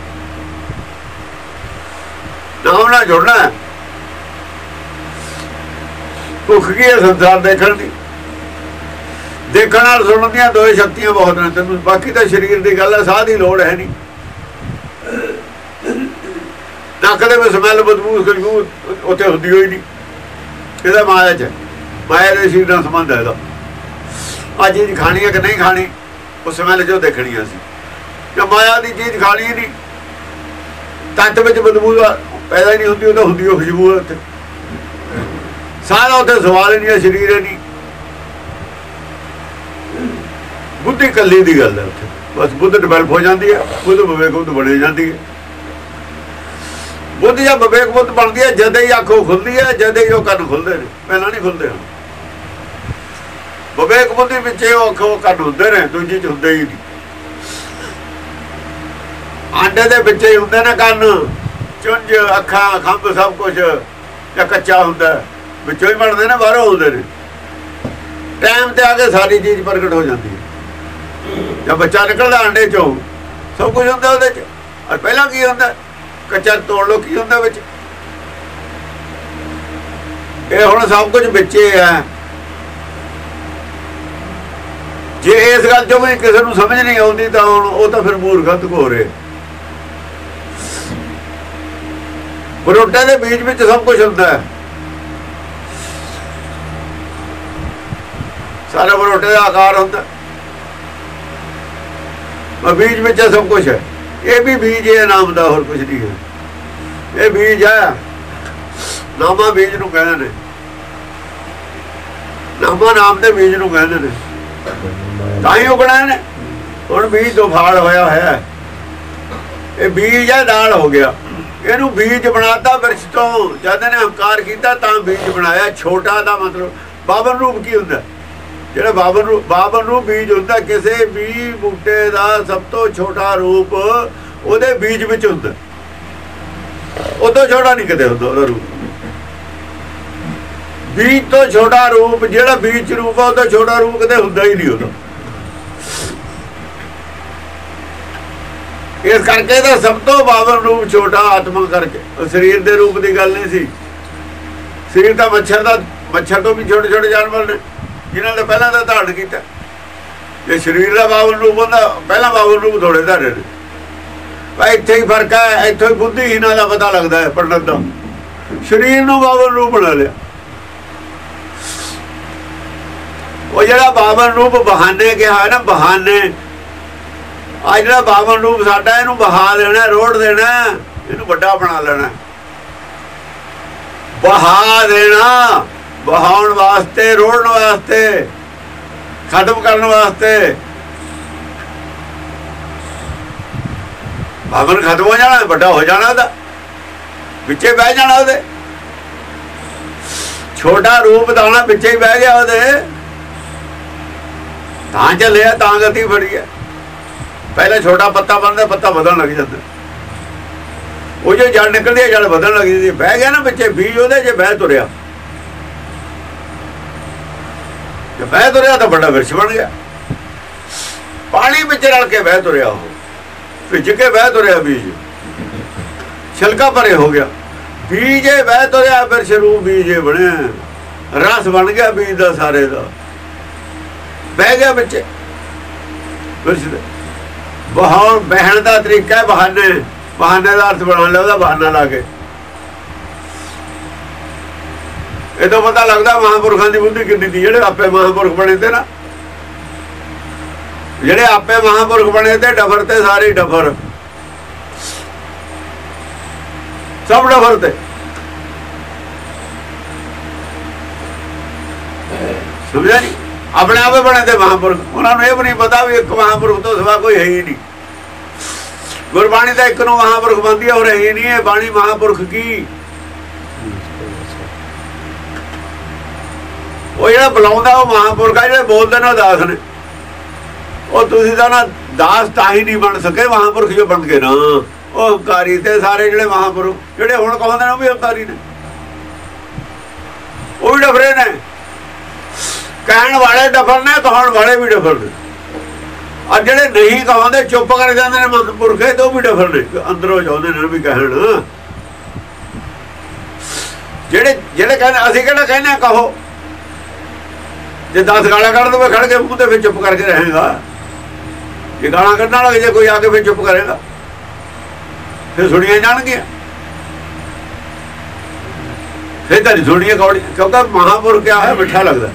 ਨਾਮ ਨਾਲ ਜੁੜਨਾ। ਭੁੱਖ ਕੀ ਹੈ ਸੰਸਾਰ ਦੇਖਣ ਦੀ। ਦੇਖਣ ਨਾਲ ਸੁਣਨ ਦੀਆਂ ਦੋ ਸ਼ਕਤੀਆਂ ਬਹੁਤ ਨੇ ਤੈਨੂੰ। ਬਾਕੀ ਤਾਂ ਸਰੀਰ ਦੀ ਗੱਲ ਹੈ, ਸਾਹ ਦੀ ਲੋੜ ਹੈ ਨਹੀਂ। ਨੱਕ ਦੇ ਵਿੱਚ ਸਮੈਲ ਬਦਬੂ ਖੁਸ਼ਬੂ ਉੱਥੇ ਹੁੰਦੀ ਹੋਈ ਨਹੀਂ। ਇਹਦਾ ਮਾਇਆ 'ਚ ਮਾਇਆ ਦੇ ਸਰੀਰ ਨਾਲ ਸੰਬੰਧ ਹੈ ਇਹਦਾ। ਆਹ ਚੀਜ਼ ਖਾਣੀ ਹੈ ਕਿ ਨਹੀਂ ਖਾਣੀ ਉਹ ਸਮੈਲ 'ਚੋਂ ਦੇਖਣੀ ਅਸੀਂ। ਜੇ ਮਾਇਆ ਦੀ ਚੀਜ਼ ਖਾਣੀ ਨਹੀਂ, ਤੱਤ ਵਿੱਚ ਬਦਬੂ ਪੈਦਾ ਹੀ ਨਹੀਂ ਹੁੰਦੀ, ਉਹ ਤਾਂ ਹੁੰਦੀ ਉਹ ਖੁਸ਼ਬੂ ਹੈ ਉੱਥੇ। ਸਾਰਾ ਉੱਥੇ ਸਵਾਲ ਹੀ ਨਹੀਂ ਹੈ, ਸਰੀਰ ਹੀ ਨਹੀਂ। ਬੁੱਧੀ ਕੱਲੀ ਦੀ ਗੱਲ ਹੈ ਉੱਥੇ। ਬਸ ਬੁੱਧ ਡਿਵੈਲਪ ਹੋ ਜਾਂਦੀ ਹੈ, ਬੁੱਧ ਵਿਵੇਕ ਬੁੱਧ ਬਣੀ ਜਾਂਦੀ ਹੈ। ਬੁੱਧ ਜਾਂ ਵਿਵੇਕ ਬੁੱਧ ਬਣਦੀ ਹੈ ਜਦ ਹੀ ਅੱਖ ਖੁੱਲਦੀ ਹੈ, ਜਦ ਹੀ ਉਹ ਕੰਨ ਖੁੱਲਦੇ ਨੇ, ਪਹਿਲਾਂ ਨਹੀਂ ਖੁੱਲਦੇ। ਵਿਵੇਕ ਬੁੱਧੀ ਵਿੱਚ ਉਹ ਅੱਖ ਉਹ ਕੰਨ ਹੁੰਦੇ ਨੇ, ਦੂਜੀ 'ਚ ਹੁੰਦੇ ਹੀ ਨਹੀਂ। ਆਂਡੇ ਦੇ ਵਿੱਚ ਹੀ ਹੁੰਦੇ ਨੇ ਕੰਨ, ਚੁੰਝ, ਅੱਖਾਂ, ਖੰਭ, ਸਭ ਕੁਝ। ਜਾਂ ਕੱਚਾ ਹੁੰਦਾ ਵਿੱਚੋਂ ਹੀ ਬਣਦੇ ਨੇ, ਬਾਹਰੋਂ ਹੁੰਦੇ ਨੇ। ਟਾਈਮ ਤੇ ਆ ਕੇ ਸਾਰੀ ਚੀਜ਼ ਪ੍ਰਗਟ ਹੋ ਜਾਂਦੀ ਹੈ। ਜਾਂ ਬੱਚਾ ਨਿਕਲਦਾ ਆਂਡੇ 'ਚੋਂ, ਸਭ ਕੁਝ ਹੁੰਦਾ ਉਹਦੇ 'ਚ। ਔਰ ਪਹਿਲਾਂ ਕੀ ਹੁੰਦਾ? ਕੱਚਾ ਤੋੜ ਲੋ, ਕੀ ਹੁੰਦਾ ਵਿੱਚ? ਇਹ ਹੁਣ ਸਭ ਕੁਝ ਵਿੱਚੇ ਹੈ। ਜੇ ਇਸ ਗੱਲ 'ਚੋਂ ਵੀ ਕਿਸੇ ਨੂੰ ਸਮਝ ਨਹੀਂ ਆਉਂਦੀ ਤਾਂ ਹੁਣ ਉਹ ਤਾਂ ਫਿਰ ਮੂਰਖਤ ਹੋ ਰਹੇ। ਬਰੋਟੇ ਦੇ ਬੀਜ ਵਿੱਚ ਸਭ ਕੁਝ ਹੁੰਦਾ ਹੈ। ਸਾਰਾ ਬਰੋਟੇ ਦਾ ਆਕਾਰ ਹੁੰਦਾ, ਬੀਜ ਵਿੱਚ ਸਭ ਕੁਝ ਹੈ। ਇਹ ਵੀ ਬੀਜ ਹੈ ਨਾਮ ਦਾ, ਹੋਰ ਕੁਝ ਨਹੀਂ ਹੈ। ਇਹ ਬੀਜ ਹੈ, ਨਾਮਾ ਬੀਜ ਨੂੰ ਕਹਿੰਦੇ ਨੇ। ਨਾਮਾ ਨਾਮ ਦੇ ਬੀਜ ਨੂੰ ਕਹਿੰਦੇ ਨੇ, ਤਾਂ ਹੀ ਉਗਣਾ ਨੇ। ਹੁਣ ਬੀਜ ਤੋਂ ਫਲ ਹੋਇਆ ਹੋਇਆ, ਇਹ ਬੀਜ ਹੈ, ਨਾਲ ਹੋ ਗਿਆ। ਇਹਨੂੰ ਬੀਜ ਬਣਾਤਾ ਬਿਰਛ ਤੋਂ। ਜਦ ਇਹਨੇ ਹੰਕਾਰ ਕੀਤਾ ਤਾਂ ਬੀਜ ਬਣਾਇਆ। ਛੋਟਾ ਦਾ ਮਤਲਬ ਬਾਬਨ ਰੂਪ ਕੀ ਹੁੰਦਾ? ਜਿਹੜਾ ਬਾਬਨ ਰੂਪ ਬਾਬਨ ਰੂਪ ਬੀਜ ਹੁੰਦਾ। ਕਿਸੇ ਵੀ ਬੂਟੇ ਦਾ ਸਭ ਤੋਂ ਛੋਟਾ ਰੂਪ ਉਹਦੇ ਬੀਜ ਵਿੱਚ ਹੁੰਦਾ। ਉਦੋਂ ਛੋਟਾ ਨਹੀਂ ਕਦੇ ਹੁੰਦਾ ਉਹਦਾ ਰੂਪ। ਬੀਜ ਤੋਂ ਛੋਟਾ ਰੂਪ ਜਿਹੜਾ ਬੀਜ ਰੂਪ ਆ, ਉਹਦਾ ਛੋਟਾ ਰੂਪ ਕਦੇ ਹੁੰਦਾ ਹੀ ਨਹੀਂ ਉਹਦਾ। ਇਸ ਕਰਕੇ ਤਾਂ ਸਭ ਤੋਂ ਬਾਬਨ ਰੂਪ ਛੋਟਾ ਆਤਮਾ ਕਰਕੇ। ਸਰੀਰ ਦੇ ਰੂਪ ਦੀ ਗੱਲ ਨਹੀਂ ਸੀ। ਸਰੀਰ ਤਾਂ ਮੱਛਰ ਦਾ, ਮੱਛਰ ਤੋਂ ਵੀ ਛੋਟੇ ਛੋਟੇ ਜਾਨਵਰ ਨੇ ਜਿਨ੍ਹਾਂ ਨੇ ਪਹਿਲਾਂ ਤਾਂ ਧਾਰਨ ਕੀਤਾ। ਜੇ ਸਰੀਰ ਦਾ ਬਾਬਨ ਰੂਪ ਹੁੰਦਾ, ਪਹਿਲਾਂ ਬਾਬਨ ਰੂਪ ਥੋੜੇ ਧਾਰੇ ਨੇ। ਭਾਈ ਇੱਥੇ ਹੀ ਫਰਕ ਹੈ। ਇੱਥੋਂ ਹੀ ਬੁੱਧੀਹੀਨਾਂ ਦਾ ਪਤਾ ਲੱਗਦਾ ਹੈ ਪੰਡਤ ਦਾ। ਸਰੀਰ ਨੂੰ ਬਾਬਨ ਰੂਪ ਬਣਾ ਲਿਆ। ਉਹ ਜਿਹੜਾ ਬਾਬਨ ਰੂਪ ਬਹਾਨੇ ਕਿਹਾ ਨਾ, ਬਹਾਨੇ। ਆ ਜਿਹੜਾ ਬਾਬਨ ਰੂਪ ਸਾਡਾ, ਇਹਨੂੰ ਬਹਾ ਦੇਣਾ, ਰੋੜ ਦੇਣਾ, ਇਹਨੂੰ ਵੱਡਾ ਬਣਾ ਲੈਣਾ। ਬਹਾ ਦੇਣਾ, ਬਹਾਉਣ ਵਾਸਤੇ, ਰੋੜਨ ਵਾਸਤੇ, ਖਤਮ ਕਰਨ ਵਾਸਤੇ। ਬਾਬਨ ਖਤਮ ਹੋ ਜਾਣਾ, ਵੱਡਾ ਹੋ ਜਾਣਾ, ਉਹਦਾ ਵਿੱਚੇ ਬਹਿ ਜਾਣਾ। ਉਹਦੇ ਛੋਟਾ ਰੂਪ ਦਾਣਾ ਵਿੱਚੇ ਹੀ ਬਹਿ ਗਿਆ ਉਹਦੇ। ਤਾਂ ਚੱਲਿਆ, ਤਾਂ ਗਤੀ ਫੜੀ ਹੈ। ਪਹਿਲਾਂ ਛੋਟਾ ਪੱਤਾ ਬਣਦਾ, ਪੱਤਾ ਵਧਣ ਲੱਗ ਜਾਂਦਾ। ਉਹ ਜੇ ਜੜ ਨਿਕਲਦੀ ਹੈ, ਜੜ ਵਧਣ ਲੱਗ ਜਾਂਦੀ। ਬਹਿ ਗਿਆ ਨਾ ਵਿੱਚੇ ਬੀਜ ਉਹਦੇ। ਜੇ ਬਹਿ ਤੁਰਿਆ, ਜੇ ਬਹਿ ਤੁਰਿਆ ਤਾਂ ਵੱਡਾ ਵਿਰਛ ਬਣ ਗਿਆ। ਪਾਣੀ ਵਿੱਚ ਰਲ ਕੇ ਬਹਿ ਤੁਰਿਆ, ਉਹ ਭਿੱਜ ਕੇ ਬਹਿ ਤੁਰਿਆ। ਬੀਜ ਛਿਲਕਾ ਭਰੇ ਹੋ ਗਿਆ। ਬੀਜੇ ਬਹਿ ਤੁਰਿਆ, ਵਿਰਛ ਰੂਪ ਬੀਜੇ ਬਣਿਆ। ਰਸ ਬਣ ਗਿਆ ਬੀਜ ਦਾ ਸਾਰੇ ਦਾ। ਬਹਿ ਗਿਆ ਵਿੱਚ ਵਿਰਛ ਦੇ। ਬਹਾਉਣ ਬਹਿਣ ਦਾ ਤਰੀਕਾ ਬਹਾਨੇ। ਬਹਾਨੇ ਦਾ ਅਰਥ ਬਣਾ ਲਿਆ, ਉਹਦਾ ਬਹਾਨਾ ਲਾ ਕੇ। ਇਹ ਤੋਂ ਪਤਾ ਲੱਗਦਾ ਮਹਾਂਪੁਰਖਾਂ ਦੀ ਬੁੱਧੀ ਕਿੰਨੀ ਸੀ। ਜਿਹੜੇ ਆਪੇ ਮਹਾਂਪੁਰਖ ਬਣੇ ਤੇ ਨਾ, ਜਿਹੜੇ ਆਪੇ ਮਹਾਂਪੁਰਖ ਬਣੇ ਤੇ ਡਫਰ ਤੇ ਸਾਰੇ ਡਫਰ, ਸਭ ਡਫਰ ਤੇ। ਸਮਝਿਆ ਨਹੀਂ? ਆਪਣੇ ਆਪੇ ਬਣੇ ਤੇ ਮਹਾਂਪੁਰਖ। ਉਹਨਾਂ ਨੂੰ ਇਹ ਵੀ ਨਹੀਂ ਪਤਾ ਵੀ ਇੱਕ ਮਹਾਂਪੁਰਖ ਤੋਂ ਸਿਵਾ ਕੋਈ ਹੈ ਹੀ ਨਹੀਂ। ਗੁਰਬਾਣੀ ਦਾ ਇੱਕ ਨੂੰ ਮਹਾਂਪੁਰਖ ਬੰਦੀ ਹੋ ਰਹੀ ਨਹੀਂ ਹੈ। ਬਾਣੀ ਮਹਾਂਪੁਰਖ ਕੀ, ਉਹ ਜਿਹੜਾ ਬੁਲਾਉਂਦਾ ਉਹ ਮਹਾਂਪੁਰਖ ਆ, ਜਿਹੜੇ ਬੋਲਦੇ ਨੇ ਉਹ ਦਾਸ ਨੇ। ਉਹ ਤੁਸੀਂ ਤਾਂ ਨਾ ਦਾਸ ਤਾਂ ਹੀ ਨਹੀਂ ਬਣ ਸਕੇ, ਮਹਾਂਪੁਰਖ ਜੋ ਬਣ ਗਏ ਨਾ ਉਹ ਹੰਕਾਰੀ ਤੇ ਸਾਰੇ ਜਿਹੜੇ ਮਹਾਂਪੁਰਖ ਜਿਹੜੇ ਹੁਣ ਕਹਾਉਂਦੇ ਨੇ ਉਹ ਵੀ ਹੰਕਾਰੀ ਨੇ, ਉਹ ਵੀ ਡਫਰੇ ਨੇ। ਕਹਿਣ ਵਾਲੇ ਡਫਰ ਨੇ, ਕਹਾਉਣ ਵਾਲੇ ਵੀ ਡਫਰ ਨੇ। ਆ ਜਿਹੜੇ ਨਹੀਂ ਕਹਾਉਂਦੇ ਚੁੱਪ ਕਰ ਜਾਂਦੇ ਨੇ ਮਹਾਂਪੁਰਖ, ਤੇ ਉਹ ਵੀ ਡਫਰ ਨੇ, ਅੰਦਰੋਂ ਚਾਹੁੰਦੇ ਨੇ ਵੀ ਕਹਿਣ। ਜਿਹੜੇ ਜਿਹੜੇ ਕਹਿੰਦੇ ਅਸੀਂ ਕਿਹੜਾ ਕਹਿੰਦੇ ਕਹੋ, ਜੇ ਦਸ ਗਾਲਾਂ ਕੱਢ ਦਵੇ ਖੜ ਕੇ ਮੂੰਹ ਤੇ ਫਿਰ ਚੁੱਪ ਕਰਕੇ ਰਹੇਗਾ। ਜੇ ਗਾਲਾਂ ਕੱਢਣ ਲੱਗੇ ਜੇ ਕੋਈ ਆ ਕੇ ਫਿਰ ਚੁੱਪ ਕਰੇਗਾ, ਫਿਰ ਸੁਣੀਆਂ ਜਾਣਗੀਆਂ, ਫਿਰ ਤਾਂ ਨਹੀਂ ਸੁਣੀਆਂ ਕੌੜੀ। ਕਿਉਂਕਿ ਮਹਾਂਪੁਰਖ ਕਿਆ ਹੈ, ਮਿੱਠਾ ਲੱਗਦਾ।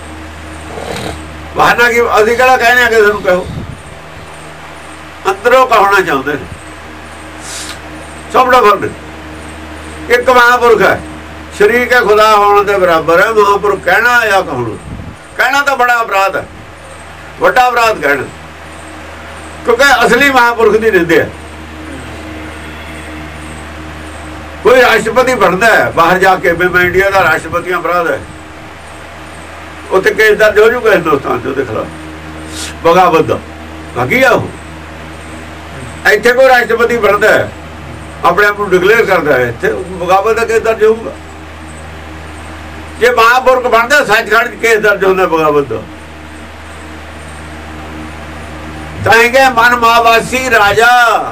ਬਹਾਨਾ ਕਿ ਅਸੀਂ ਕਿਹੜਾ ਕਹਿੰਦੇ ਆ ਕਿਸੇ ਨੂੰ ਕਹੋ, ਅੰਦਰੋਂ ਕਹਾਉਣਾ ਚਾਹੁੰਦੇ ਨੇ। ਸਭ ਦਾ ਫਰਕ ਇੱਕ ਮਹਾਂਪੁਰਖ ਹੈ, ਸ਼ਰੀਕ ਹੈ ਖੁਦਾ ਹੋਣ ਦੇ ਬਰਾਬਰ ਹੈ। ਮਹਾਂਪੁਰਖ ਕਹਿਣਾ ਜਾਂ ਕਹਾਉਣਾ, ਕਹਿਣਾ ਤਾਂ ਬੜਾ ਅਪਰਾਧ ਹੈ, ਵੱਡਾ ਅਪਰਾਧ ਕਹਿਣਾ, ਕਿਉਂਕਿ ਅਸਲੀ ਮਹਾਂਪੁਰਖ ਦੀ ਨਿੰਦਿਆ। ਕੋਈ ਰਾਸ਼ਟਰਪਤੀ ਬਣਦਾ ਹੈ ਬਾਹਰ ਜਾ ਕੇ, ਮੈਂ ਇੰਡੀਆ ਦਾ ਰਾਸ਼ਟਰਪਤੀ ਅਪਰਾਧ ਹੈ, ਉੱਥੇ ਕੇਸ ਦਰਜ ਹੋ ਜੂਗਾ ਹਿੰਦੁਸਤਾਨ 'ਚ ਉਹਦੇ ਖਿਲਾਫ, ਬਗਾਵਤ ਦਾ ਬਾਕੀ ਆ। ਉਹ ਇੱਥੇ ਕੋਈ ਰਾਸ਼ਟਰਪਤੀ ਬਣਦਾ ਹੈ, ਆਪਣੇ ਆਪ ਨੂੰ ਡਿਕਲੇਅਰ ਕਰਦਾ ਹੈ, ਇੱਥੇ ਬਗਾਵਤ ਦਾ ਕੇਸ ਦਰਜ ਹੋਊਗਾ। ਜੇ ਮਹਾਂਪੁਰਖ ਬਣਦਾ ਸੱਚਖੰਡ 'ਚ ਕੇਸ ਦਰਜ ਹੁੰਦਾ ਬਗਾਵਤ ਦਾ। ਤਾਂ ਹੀ ਕਿ ਮਨ ਮਾਵਾਸੀ ਰਾਜਾ,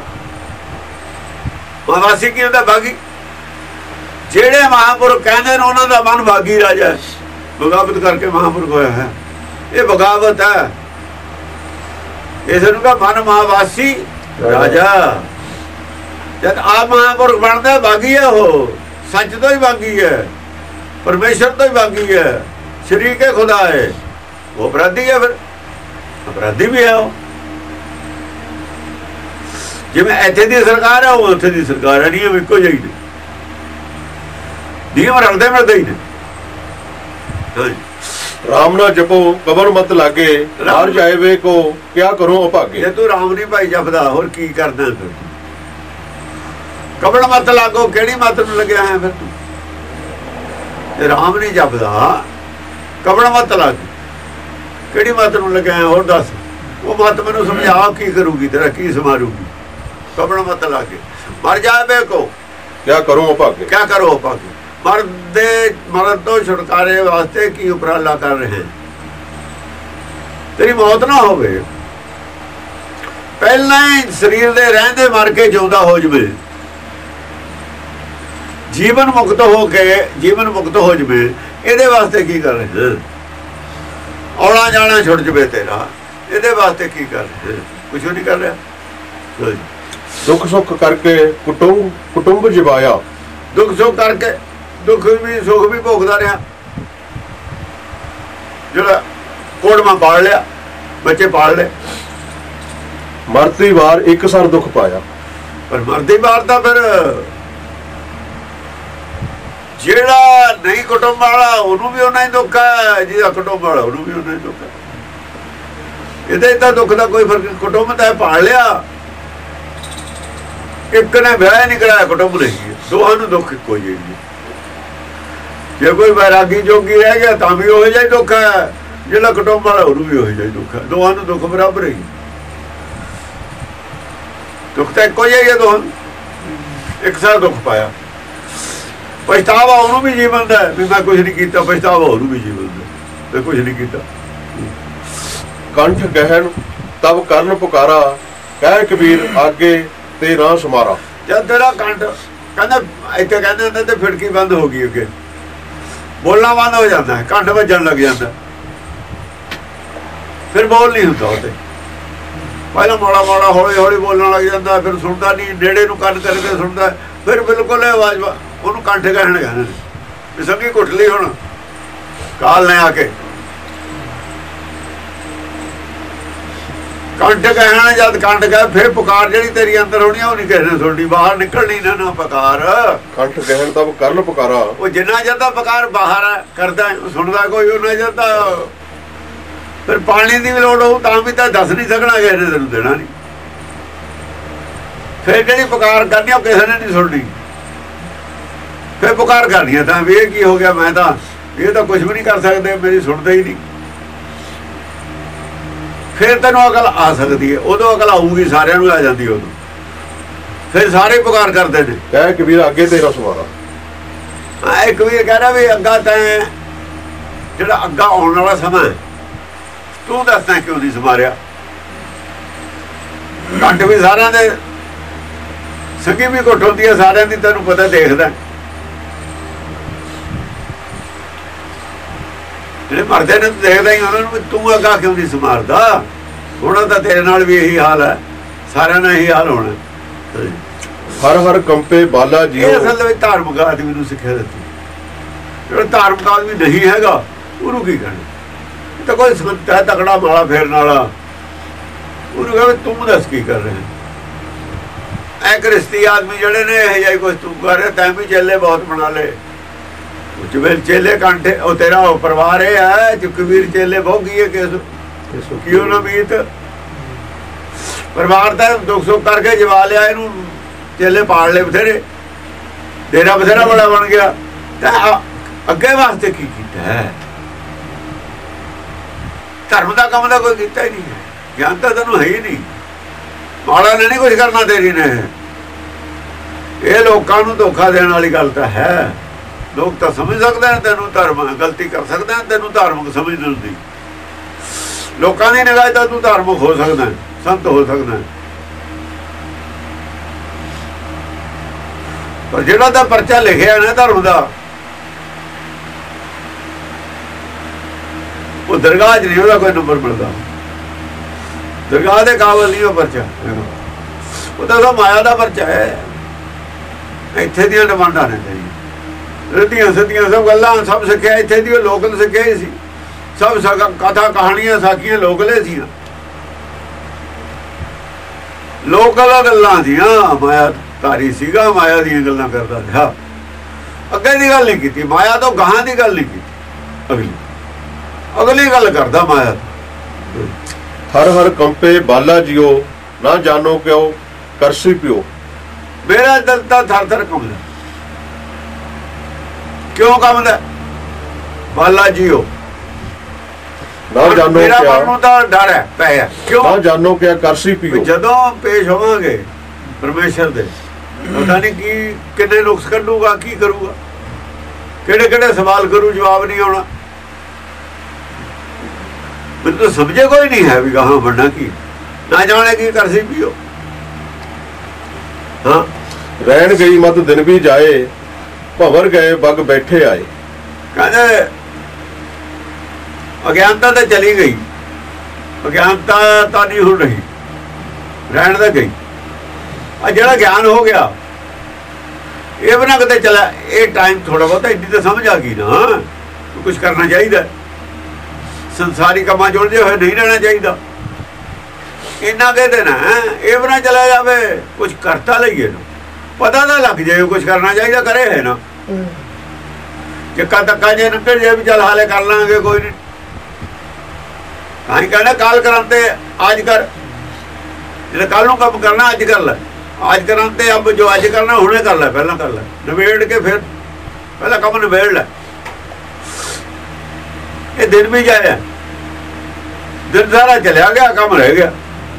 ਮਾਵਾਸੀ ਕੀ ਹੁੰਦਾ? ਬਾਗੀ। ਜਿਹੜੇ ਮਹਾਂਪੁਰਖ ਕਹਿੰਦੇ ਨੇ ਉਹਨਾਂ ਦਾ ਮਨ ਬਾਗੀ ਰਾਜਾ, ਬਗਾਵਤ ਕਰਕੇ ਮਹਾਂਪੁਰਖ ਹੋਇਆ ਹੈ। ਇਹ ਬਗਾਵਤ ਹੈ, ਇਸ ਨੂੰ ਕਹਾ ਮਨ ਮਾਵਾਸੀ ਰਾਜਾ। ਜਦ ਆਪ ਮਹਾਂਪੁਰਖ ਬਣਦਾ ਬਾਗੀ ਹੈ, ਉਹ ਸੱਚ ਤੋਂ ਹੀ ਬਾਗੀ ਹੈ, ਪਰਮੇਸ਼ਰ ਤੋਂ ਹੀ ਬਾਗੀ ਹੈ, ਸ਼ਰੀਕ ਹੈ ਖੁਦਾ ਹੈ। ਉਹ ਅਪਰਾਧੀ ਹੈ, ਫਿਰ ਅਪਰਾਧੀ ਵੀ ਹੈ ਉਹ। ਜਿਵੇਂ ਇੱਥੇ ਦੀ ਸਰਕਾਰ ਹੈ, ਉਹ ਉੱਥੇ ਦੀ ਸਰਕਾਰ ਹੈ। ਨਿਯਮ ਇੱਕੋ ਜਿਹੇ ਨੇ, ਨਿਯਮ ਰਲਦੇ ਮਿਲਦੇ ਹੀ ਨੇ। ਰਾਮ ਨਾ ਜਪੋ ਕਬਰ ਮਤ ਲਾਗੇ, ਹਾਰ ਜਾਏ ਕੋ ਕਿਆ ਕਰੋ ਅਭਾਗੇ। ਜੇ ਤੂੰ ਰਾਮ ਨਹੀਂ ਭਾਈ ਜਪਦਾ, ਹੋਰ ਕੀ ਕਰਦਾ ਫਿਰ? ਕਬਰ ਮਤ ਲਾਗੋ, ਕਿਹੜੀ ਮਤ ਨੂੰ ਲੱਗਿਆ ਹੈ ਫਿਰ ਤੂੰ? ਜੇ ਰਾਮ ਨਹੀਂ ਜਪਦਾ, ਕਬਰ ਮਤ ਲੱਗ, ਕਿਹੜੀ ਮਤ ਨੂੰ ਲੱਗਿਆ ਹੈ? ਹੋਰ ਦੱਸ। ਉਹ ਮਤ ਮੈਨੂੰ ਸਮਝਾ ਕੀ ਕਰੂਗੀ, ਤੇਰਾ ਕੀ ਸਮਾਰੂਗੀ? ਕਬਰ ਮਤ ਲਾਗੇ, ਮਰ ਜਾਵੇ ਕੋ ਕਿਆ ਕਰੋ ਅਭਾਗੇ, ਕਿਆ ਕਰੋ ਅਭਾਗੇ। ਮਰਦ ਦੇ ਮਰਨ ਤੋਂ ਛੁਟਕਾਰੇ ਵਾਸਤੇ ਕੀ ਉਪਰਾਲਾ ਕਰ ਰਹੇ? ਤੇਰੀ ਮੌਤ ਨਾ ਹੋਵੇ, ਪਹਿਲਾਂ ਹੀ ਸਰੀਰ ਦੇ ਰਹਿੰਦੇ ਮਰ ਕੇ ਜਿਉਂਦਾ ਹੋ ਜਵੇ, ਜੀਵਨ ਮੁਕਤ ਹੋ ਕੇ ਜੀਵਨ ਮੁਕਤ ਹੋ ਜਵੇ। ਇਹਦੇ ਵਾਸਤੇ ਕੀ ਕਰ ਰਹੇ? ਆਉਣਾ ਜਾਣਾ ਛੁੱਟ ਜਵੇ ਤੇਰਾ, ਇਹਦੇ ਵਾਸਤੇ ਕੀ ਕਰ ਰਹੇ? ਕੁਛ ਨਹੀਂ ਕਰ ਰਿਹਾ। ਦੁੱਖ ਸੁੱਖ ਕਰਕੇ ਕੁਟੁੰਬ ਕੁਟੁੰਬ ਜਿਵਾਇਆ, ਦੁੱਖ ਸੁੱਖ ਕਰਕੇ ਦੁੱਖ ਵੀ ਸੁੱਖ ਵੀ ਭੋਗਦਾ ਰਿਹਾ। ਜਿਹੜਾ ਕੋੜਮਾ ਪਾਲ ਲਿਆ, ਬੱਚੇ ਪਾਲ ਲਏ, ਮਰਦੀ ਵਾਰ ਇੱਕ ਸਰ ਦੁੱਖ ਪਾਇਆ। ਪਰ ਮਰਦੀ ਵਾਰ ਤਾਂ ਫਿਰ ਜਿਹੜਾ ਨਹੀਂ ਕੁਟੁੰਬ ਵਾਲਾ ਉਹਨੂੰ ਵੀ ਉਹਨਾਂ ਹੀ ਦੁੱਖ ਹੈ, ਜਿਹਦਾ ਕੁਟੁੰਬ ਵਾਲਾ ਉਹਨੂੰ ਵੀ ਉਹਨਾਂ ਹੀ ਦੁੱਖ ਹੈ। ਇਹਦੇ ਤਾਂ ਦੁੱਖ ਦਾ ਕੋਈ ਫਰਕ। ਕੁਟੁੰਬ ਤਾਂ ਪਾਲ ਲਿਆ, ਇੱਕ ਨੇ ਵਿਆਹ ਨਹੀਂ ਕਰਾਇਆ, ਕੁਟੁੰਬ ਨਹੀਂ, ਦੋਹਾਂ ਨੂੰ ਦੁੱਖ ਕੋਈ ਨਹੀਂ। ਜੇ ਕੋਈ ਵੈਰਾਗੀ ਜੋਗੀ ਰਹਿ ਗਿਆ ਤਾਂ ਵੀ ਉਹ ਜਿਹਾ ਹੀ ਦੁੱਖ ਹੈ, ਜਿਹੜਾ ਕੁਟੁੰਬ ਵਾਲਾ ਉਹਨੂੰ ਵੀ ਉਹ ਜਿਹਾ ਹੀ ਦੁੱਖ ਹੈ। ਦੋਹਾਂ ਨੂੰ ਦੁੱਖ ਬਰਾਬਰ ਹੀ, ਦੁੱਖ ਤਾਂ ਇੱਕੋ ਜਿਹਾ ਹੀ ਹੈ ਦੋਹਾਂ ਨੂੰ, ਇੱਕ ਸਾਰ ਦੁੱਖ ਪਾਇਆ। ਪਛਤਾਵਾ ਉਹਨੂੰ ਵੀ ਜੀਵਨ ਦਾ ਵੀ ਮੈਂ ਕੁਛ ਨਹੀਂ ਕੀਤਾ, ਪਛਤਾਵਾ ਉਹਨੂੰ ਵੀ ਜੀਵਨ ਦਾ ਮੈਂ ਕੁਛ ਨਹੀਂ ਕੀਤਾ। ਕੰਠ ਗਹਿਣ ਤਬ ਕਰਨ ਪੁਕਾਰਾ, ਕਹਿ ਕਬੀਰ ਆਗੇ ਤੇ ਨਾ ਸਮਾਰਾ। ਜਦ ਤੇਰਾ ਕੰਠ ਕਹਿੰਦਾ, ਇੱਥੇ ਕਹਿੰਦੇ ਹੁੰਦੇ ਤੇ ਫਿੜਕੀ ਬੰਦ ਹੋ ਗਈ, ਅੱਗੇ ਬੋਲਣਾ ਬੰਦ ਹੋ ਜਾਂਦਾ ਹੈ, ਕੰਠ ਵੱਜਣ ਲੱਗ ਜਾਂਦਾ, ਫਿਰ ਬੋਲ ਨਹੀਂ ਹੁੰਦਾ। ਉਹ ਤੇ ਪਹਿਲਾਂ ਮਾੜਾ ਮਾੜਾ ਹੌਲੀ ਹੌਲੀ ਬੋਲਣ ਲੱਗ ਜਾਂਦਾ, ਫਿਰ ਸੁਣਦਾ ਨਹੀਂ, ਨੇੜੇ ਨੂੰ ਕੰਨ ਕਰਕੇ ਸੁਣਦਾ, ਫਿਰ ਬਿਲਕੁਲ ਆਵਾਜ਼ ਉਹਨੂੰ ਕੰਠ ਕਹਿਣ ਕਹਿੰਦੇ ਨੇ। ਸੰਗੀ ਘੁੱਟ ਲਈ ਹੁਣ ਕਾਲ ਨੇ ਆ ਕੇ ਕੰਠ ਕਹਿਣਾ, ਜਦ ਕੰਠ ਕਹੇ ਫਿਰ ਪੁਕਾਰ ਜਿਹੜੀ ਤੇਰੀ ਅੰਦਰ ਹੋਣੀ ਉਹ ਨਹੀਂ ਕਿਸੇ ਨੇ ਸੁਣਨੀ, ਬਾਹਰ ਨਿਕਲਣੀ ਨਾ ਨਾ ਪੁਕਾਰ। ਕੰਠ ਗਹਿਣ ਤਬ ਕਰਨ ਪੁਕਾਰਾ, ਉਹ ਜਿੰਨਾ ਜਾਂਦਾ ਪੁਕਾਰ ਬਾਹਰ ਕਰਦਾ, ਸੁਣਦਾ ਕੋਈ ਉਹਨਾਂ ਜਾਂਦਾ। ਫਿਰ ਪਾਣੀ ਦੀ ਵੀ ਲੋੜ ਹੋਊ ਤਾਂ ਵੀ ਤਾਂ ਦੱਸ ਨਹੀਂ ਸਕਣਾ, ਕਿਸੇ ਨੇ ਤੈਨੂੰ ਦੇਣਾ ਨਹੀਂ। ਫਿਰ ਜਿਹੜੀ ਪੁਕਾਰ ਕਰਨੀ ਉਹ ਕਿਸੇ ਨੇ ਨਹੀਂ ਸੁਣਨੀ। ਫਿਰ ਪੁਕਾਰ ਕਰਨੀ ਹੈ ਤਾਂ ਵੀ ਇਹ ਕੀ ਹੋ ਗਿਆ, ਮੈਂ ਤਾਂ ਇਹ ਤਾਂ ਕੁਝ ਵੀ ਨਹੀਂ ਕਰ ਸਕਦੇ, ਮੇਰੀ ਸੁਣਦੇ ਹੀ ਨਹੀਂ। ਫਿਰ ਤੈਨੂੰ ਅਕਲ ਆ ਸਕਦੀ ਹੈ, ਉਦੋਂ ਅਕਲ ਆਊਗੀ, ਸਾਰਿਆਂ ਨੂੰ ਆ ਜਾਂਦੀ ਉਦੋਂ। ਫਿਰ ਸਾਰੇ ਪੁਕਾਰ ਕਰਦੇ ਨੇ, ਕਹਿ ਕਬੀਰ ਅੱਗੇ ਤੇਰਾ ਸਵਾਰਾ। ਹਾਂ, ਇੱਕ ਕਬੀਰ ਕਹਿੰਦਾ ਵੀ ਅੱਗਾ ਤੈਂ ਜਿਹੜਾ ਅੱਗਾ ਆਉਣ ਵਾਲਾ ਸਮਾਂ ਤੂੰ ਦੱਸਦਾ ਕਿਉਂ ਨਹੀਂ ਸਮਾਰਿਆ। ਘੱਟ ਵੀ ਸਾਰਿਆਂ ਦੇ ਸੰਗੀ ਵੀ ਘੁੱਟ ਹੁੰਦੀ ਹੈ, ਸਾਰਿਆਂ ਦੀ ਤੈਨੂੰ ਪਤਾ, ਦੇਖਦਾ। ਜਿਹੜੇ ਮਰਦੇ ਨੇ ਦੇਖਦਾ ਹੀ ਉਹਨਾਂ ਨੂੰ, ਤੂੰ ਅੱਗਾ ਕਿਉਂ ਨਹੀਂ ਸਮਾਰਦਾ। ਹੋਣਾ ਤਾਂ ਤੇਰੇ ਨਾਲ ਵੀ ਇਹੀ ਹਾਲ ਹੈ, ਸਾਰਿਆਂ ਨਾਲ ਇਹੀ ਹਾਲ ਹੋਣਾ। ਹਰ ਹਰ ਕੰਪੇ ਬਾਲਾ ਜੀ। ਇਹ ਅਸਲ ਵਿੱਚ ਧਾਰਮਿਕ ਆਦਮੀ ਨੂੰ ਸਿੱਖਿਆ ਦਿੱਤੀ। ਜਿਹੜਾ ਧਾਰਮਿਕ ਆਦਮੀ ਨਹੀਂ ਹੈਗਾ ਉਹਨੂੰ ਕੀ ਕਹਿਣਾ, ਤਾਂ ਕੋਈ ਸੰਤ ਹੈ ਤਕੜਾ ਮਾਲਾ ਫੇਰਨ ਵਾਲਾ, ਉਹਨੂੰ ਕਹੇ ਤੂੰ ਦੱਸ ਕੀ ਕਰ ਰਿਹਾ। ਐ ਕ੍ਰਿਸ਼ਤੀ ਆਦਮੀ ਜਿਹੜੇ ਨੇ ਇਹ ਜਾਈ ਕੁਛ ਤੂੰ ਕਰ ਰਿਹਾ, ਤੈਂ ਵੀ ਚੇਲੇ ਬਹੁਤ ਬਣਾ ਲਏ। ਜਿਵੇਂ ਚੇਲੇ ਕਾਂਠੇ ਉਹ ਤੇਰਾ ਉਹ ਪਰਿਵਾਰ ਇਹ ਹੈ ਜੋ ਕਬੀਰ ਚੇਲੇ ਭੋਗੀ ਹੈ ਕਿਸ ਕਿਉਂ ਨਾ ਮੀਤ ਪਰਿਵਾਰ ਦਾ ਦੁੱਖ ਸੁੱਖ ਕਰਕੇ ਜਵਾ ਲਿਆ, ਇਹਨੂੰ ਚੇਲੇ ਪਾਲ ਲਏ ਬਥੇਰੇ, ਤੇਰਾ ਬਥੇਰਾ ਬੜਾ ਬਣ ਗਿਆ। ਤਾਂ ਅੱਗੇ ਵਾਸਤੇ ਕੀ ਕੀਤਾ ਹੈ? ਧਰਮ ਦਾ ਕੰਮ ਦਾ ਕੋਈ ਕੀਤਾ ਹੀ ਨਹੀਂ ਹੈ। ਗਿਆਨ ਤਾਂ ਤੈਨੂੰ ਹੈ ਹੀ ਨਹੀਂ, ਮਾੜਾ ਨੇ ਨਹੀਂ ਕੁਝ ਕਰਨਾ ਤੇਰੀ ਨੇ। ਇਹ ਲੋਕਾਂ ਨੂੰ ਧੋਖਾ ਦੇਣ ਵਾਲੀ ਗੱਲ ਤਾਂ ਹੈ। ਲੋਕ ਤਾਂ ਸਮਝ ਸਕਦੇ ਨੇ ਤੈਨੂੰ ਧਰਮ ਗਲਤੀ ਕਰ ਸਕਦੇ ਨੇ, ਤੈਨੂੰ ਧਾਰਮਿਕ ਸਮਝਣ ਦੀ। ਲੋਕਾਂ ਦੀ ਨਿਗਾਹ ਤਾਂ ਤੂੰ ਧਾਰਮਿਕ ਹੋ ਸਕਦਾ, ਸੰਤ ਹੋ ਸਕਦਾ, ਪਰ ਜਿਹੜਾ ਤਾਂ ਪਰਚਾ ਲਿਖਿਆ ਨਾ ਧਰਮ ਦਾ, ਉਹ ਦਰਗਾਹ 'ਚ ਨਹੀਂ ਉਹਦਾ ਕੋਈ ਨੰਬਰ ਮਿਲਦਾ। ਦਰਗਾਹ ਦੇ ਕਾਬਲ ਨਹੀਂ ਉਹ ਪਰਚਾ, ਉਹ ਤਾਂ ਸਭ ਮਾਇਆ ਦਾ ਪਰਚਾ ਹੈ। ਇੱਥੇ ਦੀਆਂ ਡਿਮਾਂਡਾਂ ਨੇ ਤੇਰੀ, ਰਦੀਆਂ ਸਦੀਆਂ ਸਭ ਗੱਲਾਂ ਸਭ ਸਿੱਖਿਆ ਇੱਥੇ ਦੀ, ਉਹ ਲੋਕਲ ਸਿੱਖਿਆ ਹੀ ਸੀ। ਸਭ ਕਥਾ ਕਹਾਣੀਆਂ ਸਾਖੀਆਂ ਲੋਕਲੇ ਸੀ, ਲੋਕਲ ਗੱਲਾਂ ਦੀਆਂ। ਮਾਇਆ ਧਾਰੀ ਸੀਗਾ, ਮਾਇਆ ਦੀਆਂ ਗੱਲਾਂ ਕਰਦਾ ਰਿਹਾ। ਅੱਗੇ ਦੀ ਗੱਲ ਨਹੀਂ ਕੀਤੀ, ਮਾਇਆ ਤੋਂ ਗਾਹਾਂ ਦੀ ਗੱਲ ਨਹੀਂ ਕੀਤੀ, ਅਗਲੀ ਅਗਲੀ ਗੱਲ ਕਰਦਾ ਮਾਇਆ। ਹਰ ਹਰ ਕੰਪੇ ਬਾਲਾ ਜੀਓ, ਨਾ ਜਾਣੋ ਕਿਉ ਕਰਸੀ ਪਿਓ। ਮੇਰਾ ਦਿਲ ਤਾਂ ਥਰ ਥਰ ਕੰਬਦਾ। ਕਿਉਂ ਕੰਬਦਾ? ਬਾਲਾ ਜੀਓ, ਨਾ ਜਾਣੋ ਮੇਰਾ ਕਿਆ, ਮਨ ਨੂੰ ਤਾਂ ਡਰ ਹੈ ਪਿਆ। ਕਿਉਂ? ਨਾ ਜਾਣੋ ਕਿਆ ਕਰਸੀ ਪਿਓ। ਜਦੋਂ ਪੇਸ਼ ਹੋਵਾਂਗੇ ਪਰਮੇਸ਼ਰ ਦੇ, ਪਤਾ ਨਹੀਂ ਕੀ ਕਿੰਨੇ ਨੁਕਸ ਕੱਢੂਗਾ, ਕੀ ਕਰੂਗਾ, ਕਿਹੜੇ ਕਿਹੜੇ ਸਵਾਲ ਕਰੂ, ਜਵਾਬ ਨਹੀਂ ਆਉਣਾ। ਮੈਨੂੰ ਸਮਝੇ ਕੋਈ ਨਹੀਂ ਹੈ ਵੀ ਗਾਹਾਂ ਬਣਨਾ ਕੀ, ਨਾ ਜਾਣੇ ਕੀ ਕਰਸੀ ਪੀਓ। ਹਾਂ, ਰਹਿਣ ਗਈ ਮਤ ਦਿਨ ਵੀ ਜਾਏ, ਭਵਰ ਗਏ ਬਗ ਬੈਠੇ ਆਏ। ਕਹਿੰਦੇ ਅਗਿਆਨਤਾ ਤਾਂ ਚਲੀ ਗਈ, ਅਗਿਆਨਤਾ ਤਾਂ ਨਹੀਂ ਹੁਣ ਰਹੀ, ਰਹਿਣ ਤਾਂ ਗਈ। ਆ ਜਿਹੜਾ ਗਿਆਨ ਹੋ ਗਿਆ ਇਹ ਬਣਾ ਕਿਤੇ ਚਲਾ, ਇਹ ਟਾਈਮ ਥੋੜਾ ਬਹੁਤਾ ਇੰਨੀ ਤਾਂ ਸਮਝ ਆ ਗਈ ਨਾ, ਕੁਛ ਕਰਨਾ ਚਾਹੀਦਾ। ਸੰਸਾਰੀ ਕੰਮਾਂ ਜੁੜਦੇ ਹੋਏ ਨਹੀਂ ਰਹਿਣਾ ਚਾਹੀਦਾ। ਇੰਨਾ ਕਹਿੰਦੇ ਨਾ ਇਹ ਬਣਾ ਚਲਾ ਜਾਵੇ, ਕੁਛ ਕਰਤਾ ਲਈਏ ਨਾ, ਪਤਾ ਤਾਂ ਲੱਗ ਜਾਏ ਕੁਛ ਕਰਨਾ ਚਾਹੀਦਾ, ਕਰੇ ਹੈ ਨਾ। ਜਿੱਕਾ ਧੱਕਾ ਜੇ ਨਿਕਲ ਜੇ ਵੀ ਚੱਲ ਹਾਲੇ ਕਰ ਲਾਂਗੇ, ਕੋਈ ਨਹੀਂ। ਕਾਹੀਂ ਕਹਿੰਦਾ ਕਾਲ ਕਰਾਂਤੇ ਅੱਜ ਕਰ, ਜਿਹੜਾ ਕੱਲ ਨੂੰ ਕੰਮ ਕਰਨਾ ਅੱਜ ਕਰ ਲੈ। ਅੱਜ ਕਰਾਂਤੇ ਅਬ ਜੋ ਅੱਜ ਕਰਨਾ ਹੁਣੇ ਕਰ ਲੈ, ਪਹਿਲਾਂ ਕਰ ਲੈ, ਨਿਬੇੜ ਕੇ ਫਿਰ ਪਹਿਲਾਂ ਕੰਮ ਨਿਬੇੜ ਲੈ। ਇਹ ਦਿਨ ਵੀ ਜਾਇਆ, ਦਿਨ ਸਾਰਾ ਚਲਿਆ ਗਿਆ, ਕੰਮ ਰਹਿ ਗਿਆ।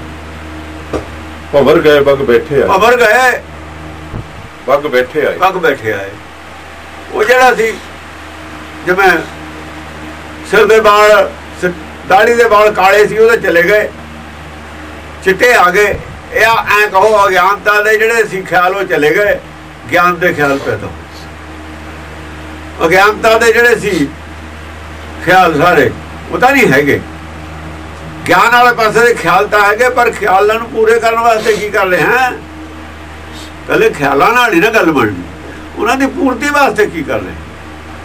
ਭਵਰ ਗਏ ਬਗ ਬੈਠੇ ਆਏ, ਭਵਰ ਗਏ ਬਗ ਬੈਠੇ ਆਏ, ਬਗ ਬੈਠੇ ਆਏ। ਉਹ ਜਿਹੜਾ ਸੀ ਜਿਵੇਂ ਸਿਰ ਦੇ ਵਾਲ, ਦਾੜੀ ਦੇ ਵਾਲ ਕਾਲੇ ਸੀ, ਉਹਦੇ ਚਲੇ ਗਏ, ਚਿੱਟੇ ਆ ਗਏ। ਇਹ ਐ ਕਹੋ ਅਗਿਆਨਤਾ ਦੇ ਜਿਹੜੇ ਸੀ ਖਿਆਲ ਉਹ ਚਲੇ ਗਏ, ਗਿਆਨ ਦੇ ਖਿਆਲ ਪੈਦਾ ਹੋਏ। ਅਗਿਆਨਤਾ ਦੇ ਜਿਹੜੇ ਸੀ ਖਿਆਲ ਸਾਰੇ ਉਹ ਤਾਂ ਨਹੀਂ ਹੈਗੇ, ਗਿਆਨ ਵਾਲੇ ਪਾਸੇ ਦੇ ਖਿਆਲ ਤਾਂ ਹੈਗੇ, ਪਰ ਖਿਆਲਾਂ ਨੂੰ ਪੂਰੇ ਕਰਨ ਵਾਸਤੇ ਕੀ ਕਰ ਰਹੇ ਹੈ? ਪਹਿਲੇ ਖਿਆਲਾਂ ਨਾਲ ਹੀ ਨਾ ਗੱਲ ਬਣਨੀ, ਉਹਨਾਂ ਦੀ ਪੂਰਤੀ ਵਾਸਤੇ ਕੀ ਕਰ ਰਹੇ?